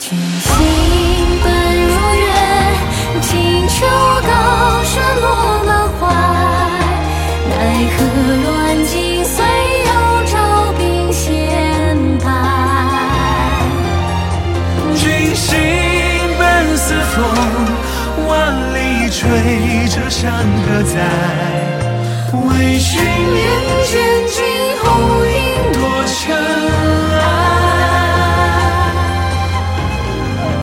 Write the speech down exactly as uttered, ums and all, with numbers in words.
君心本如月，轻秋高轩落满怀。奈何乱尽岁又照鬓显白。 君心本似风，万里追着山歌在。为寻